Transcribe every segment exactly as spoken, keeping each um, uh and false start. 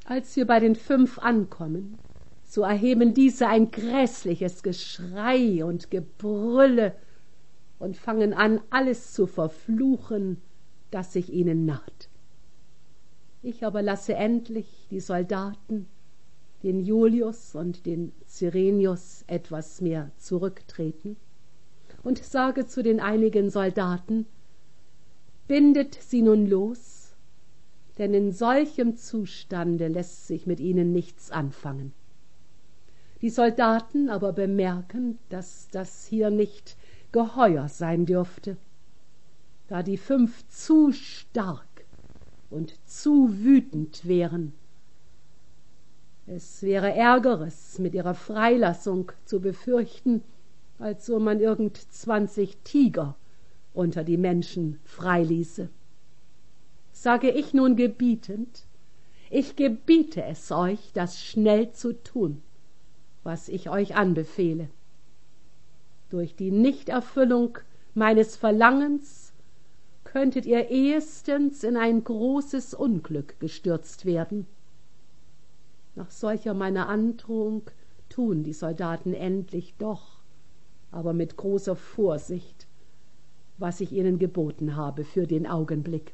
Als wir bei den fünf ankommen, so erheben diese ein grässliches Geschrei und Gebrülle und fangen an, alles zu verfluchen, das sich ihnen naht. Ich aber lasse endlich die Soldaten, den Julius und den Cyrenius etwas mehr zurücktreten und sage zu den einigen Soldaten: Bindet sie nun los, denn in solchem Zustande lässt sich mit ihnen nichts anfangen. Die Soldaten aber bemerken, dass das hier nicht geheuer sein dürfte, da die fünf zu stark und zu wütend wären. Es wäre Ärgeres mit ihrer Freilassung zu befürchten, als so man irgend zwanzig Tiger unter die Menschen freiließe. Sage ich nun gebietend, ich gebiete es euch, das schnell zu tun, was ich euch anbefehle. Durch die Nichterfüllung meines Verlangens könntet ihr ehestens in ein großes Unglück gestürzt werden. Nach solcher meiner Androhung tun die Soldaten endlich doch, aber mit großer Vorsicht, was ich ihnen geboten habe für den Augenblick.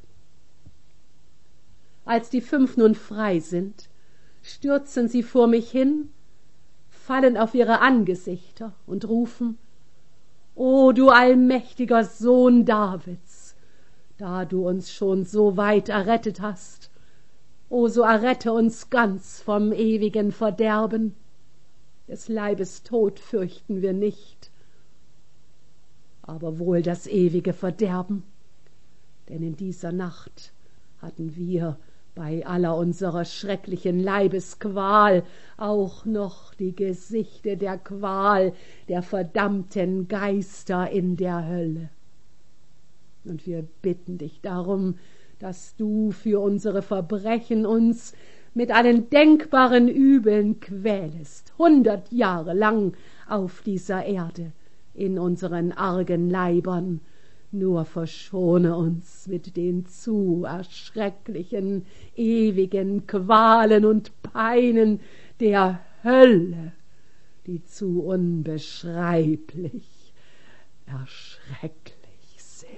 Als die fünf nun frei sind, stürzen sie vor mich hin, fallen auf ihre Angesichter und rufen: »O du allmächtiger Sohn Davids, da du uns schon so weit errettet hast, o so errette uns ganz vom ewigen Verderben. Des Leibes Tod fürchten wir nicht, aber wohl das ewige Verderben, denn in dieser Nacht hatten wir bei aller unserer schrecklichen Leibesqual auch noch die Gesichte der Qual der verdammten Geister in der Hölle. Und wir bitten dich darum, dass du für unsere Verbrechen uns mit allen denkbaren Übeln quälest, hundert Jahre lang auf dieser Erde, in unseren argen Leibern, nur verschone uns mit den zu erschrecklichen, ewigen Qualen und Peinen der Hölle, die zu unbeschreiblich erschrecklich sind.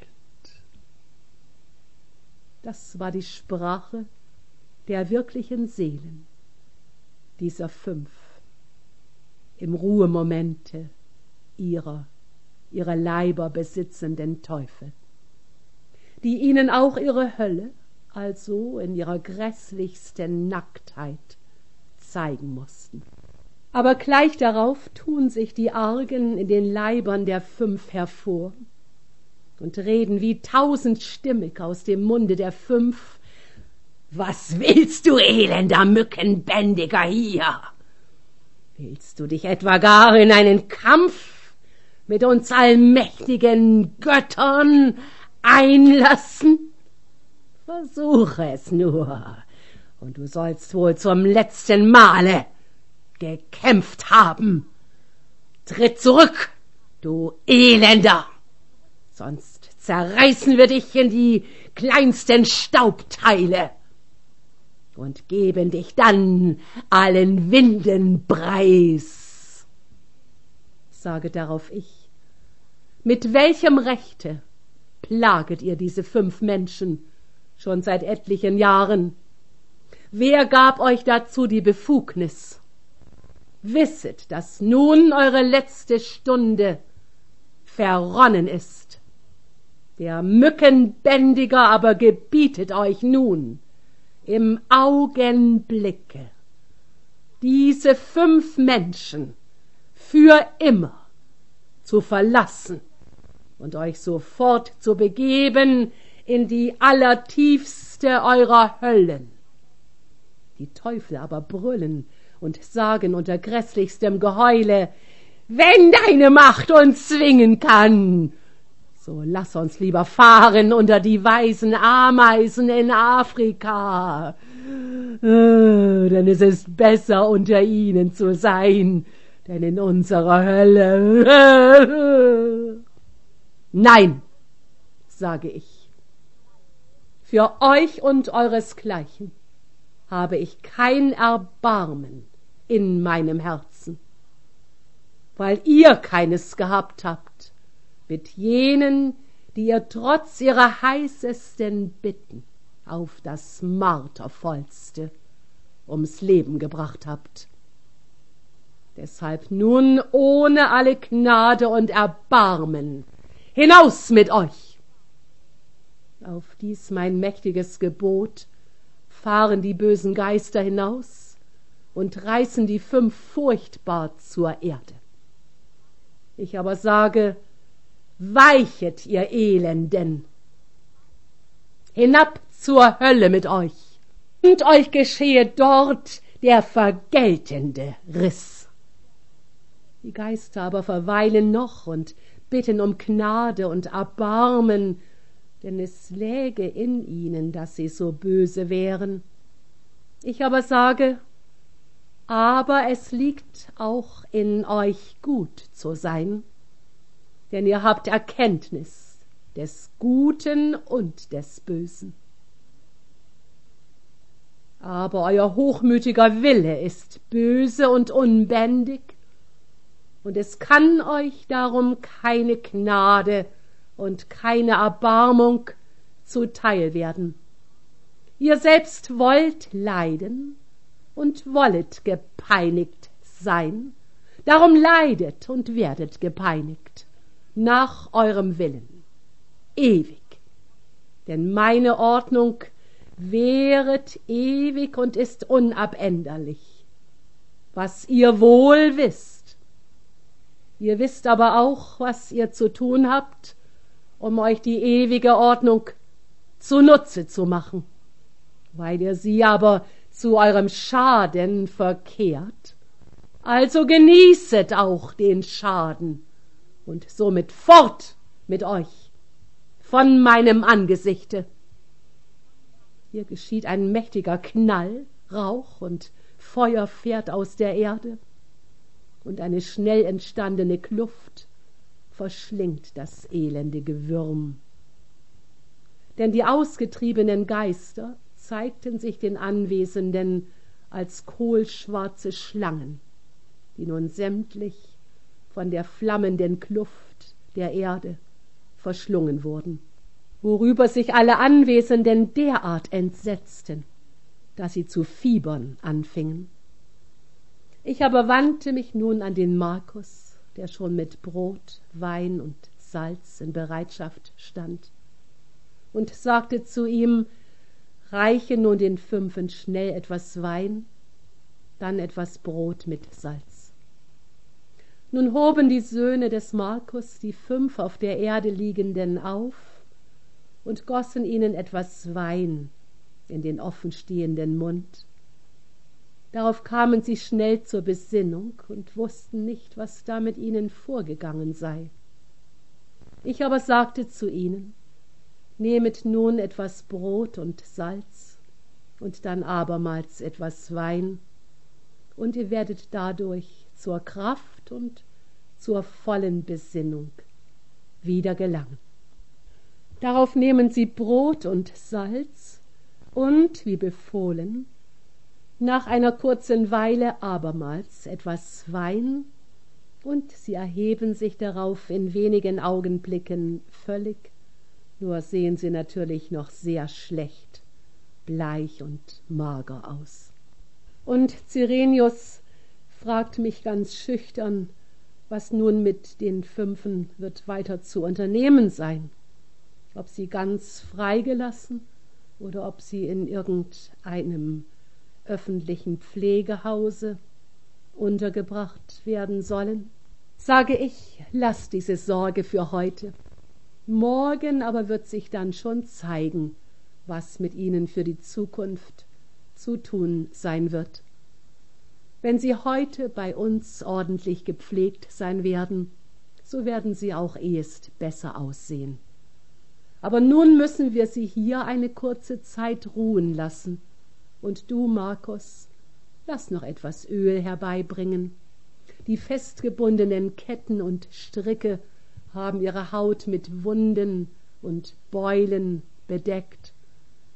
Das war die Sprache der wirklichen Seelen, dieser fünf, im Ruhemomente ihrer ihre Leiber besitzenden Teufel, die ihnen auch ihre Hölle, also in ihrer grässlichsten Nacktheit, zeigen mussten. Aber gleich darauf tun sich die Argen in den Leibern der fünf hervor und reden wie tausendstimmig aus dem Munde der fünf: »Was willst du, elender Mückenbändiger, hier? Willst du dich etwa gar in einen Kampf mit uns allmächtigen Göttern einlassen? Versuche es nur, und du sollst wohl zum letzten Male gekämpft haben. Tritt zurück, du Elender, sonst zerreißen wir dich in die kleinsten Staubteile und geben dich dann allen Winden preis.« Sage darauf ich: Mit welchem Rechte plaget ihr diese fünf Menschen schon seit etlichen Jahren? Wer gab euch dazu die Befugnis? Wisset, dass nun eure letzte Stunde verronnen ist. Der Mückenbändiger aber gebietet euch nun im Augenblicke, diese fünf Menschen für immer zu verlassen und euch sofort zu begeben in die allertiefste eurer Höllen. Die Teufel aber brüllen und sagen unter grässlichstem Geheule: »Wenn deine Macht uns zwingen kann, so lass uns lieber fahren unter die weißen Ameisen in Afrika, denn es ist besser, unter ihnen zu sein, denn in unserer Hölle.« Nein, sage ich, für euch und euresgleichen habe ich kein Erbarmen in meinem Herzen, weil ihr keines gehabt habt mit jenen, die ihr trotz ihrer heißesten Bitten auf das Martervollste ums Leben gebracht habt. Deshalb nun ohne alle Gnade und Erbarmen hinaus mit euch. Auf dies mein mächtiges Gebot fahren die bösen Geister hinaus und reißen die fünf furchtbar zur Erde. Ich aber sage, weichet, ihr Elenden, hinab zur Hölle mit euch, und euch geschehe dort der vergeltende Riss. Die Geister aber verweilen noch und bitten um Gnade und Erbarmen, denn es läge in ihnen, dass sie so böse wären. Ich aber sage, aber es liegt auch in euch gut zu sein, denn ihr habt Erkenntnis des Guten und des Bösen. Aber euer hochmütiger Wille ist böse und unbändig, und es kann euch darum keine Gnade und keine Erbarmung zuteil werden. Ihr selbst wollt leiden und wollet gepeinigt sein, darum leidet und werdet gepeinigt, nach eurem Willen, ewig. Denn meine Ordnung wäret ewig und ist unabänderlich, was ihr wohl wisst. Ihr wisst aber auch, was ihr zu tun habt, um euch die ewige Ordnung zunutze zu machen, weil ihr sie aber zu eurem Schaden verkehrt. Also genießet auch den Schaden und somit fort mit euch von meinem Angesichte. Hier geschieht ein mächtiger Knall, Rauch und Feuer fährt aus der Erde, und eine schnell entstandene Kluft verschlingt das elende Gewürm. Denn die ausgetriebenen Geister zeigten sich den Anwesenden als kohlschwarze Schlangen, die nun sämtlich von der flammenden Kluft der Erde verschlungen wurden, worüber sich alle Anwesenden derart entsetzten, dass sie zu fiebern anfingen. Ich aber wandte mich nun an den Markus, der schon mit Brot, Wein und Salz in Bereitschaft stand, und sagte zu ihm, reiche nun den Fünfen schnell etwas Wein, dann etwas Brot mit Salz. Nun hoben die Söhne des Markus die fünf auf der Erde liegenden auf und gossen ihnen etwas Wein in den offenstehenden Mund. Darauf kamen sie schnell zur Besinnung und wussten nicht, was da mit ihnen vorgegangen sei. Ich aber sagte zu ihnen, nehmet nun etwas Brot und Salz und dann abermals etwas Wein, und ihr werdet dadurch zur Kraft und zur vollen Besinnung wieder gelangen. Darauf nehmen sie Brot und Salz und, wie befohlen, nach einer kurzen Weile abermals etwas Wein, und sie erheben sich darauf in wenigen Augenblicken völlig, nur sehen sie natürlich noch sehr schlecht, bleich und mager aus. Und Cyrenius fragt mich ganz schüchtern, was nun mit den Fünfen wird weiter zu unternehmen sein, ob sie ganz freigelassen oder ob sie in irgendeinem öffentlichen Pflegehause untergebracht werden sollen. Sage ich, lass diese Sorge für heute. Morgen aber wird sich dann schon zeigen, was mit ihnen für die Zukunft zu tun sein wird. Wenn sie heute bei uns ordentlich gepflegt sein werden, so werden sie auch ehest besser aussehen. Aber nun müssen wir sie hier eine kurze Zeit ruhen lassen, und du, Markus, lass noch etwas Öl herbeibringen. Die festgebundenen Ketten und Stricke haben ihre Haut mit Wunden und Beulen bedeckt,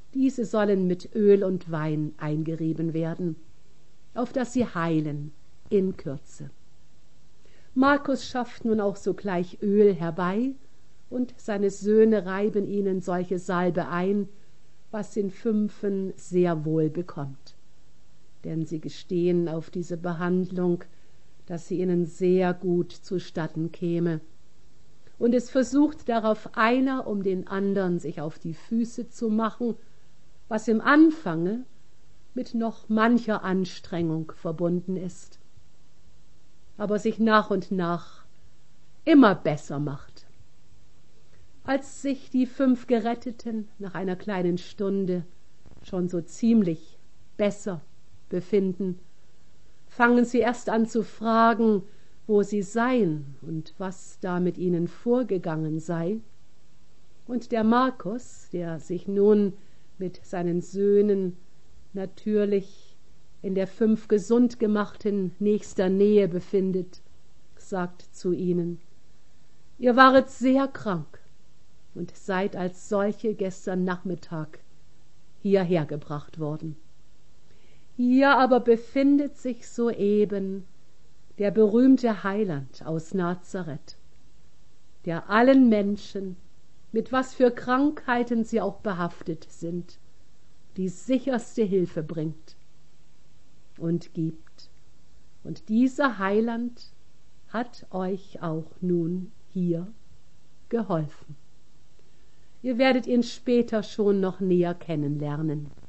Diese sollen mit Öl und Wein eingerieben werden, auf dass sie heilen in Kürze. Markus schafft nun auch sogleich Öl herbei, und seine Söhne reiben ihnen solche Salbe ein, was den Fünfen sehr wohl bekommt. Denn sie gestehen auf diese Behandlung, dass sie ihnen sehr gut zustatten käme. Und es versucht darauf einer um den andern sich auf die Füße zu machen, was im Anfange mit noch mancher Anstrengung verbunden ist, aber sich nach und nach immer besser macht. Als sich die fünf Geretteten nach einer kleinen Stunde schon so ziemlich besser befinden, fangen sie erst an zu fragen, wo sie seien und was da mit ihnen vorgegangen sei. Und der Markus, der sich nun mit seinen Söhnen natürlich in der fünf gesund gemachten nächster Nähe befindet, sagt zu ihnen: Ihr waret sehr krank und seid als solche gestern Nachmittag hierher gebracht worden. Hier aber befindet sich soeben der berühmte Heiland aus Nazareth, der allen Menschen, mit was für Krankheiten sie auch behaftet sind, die sicherste Hilfe bringt und gibt. Und dieser Heiland hat euch auch nun hier geholfen. Ihr werdet ihn später schon noch näher kennenlernen.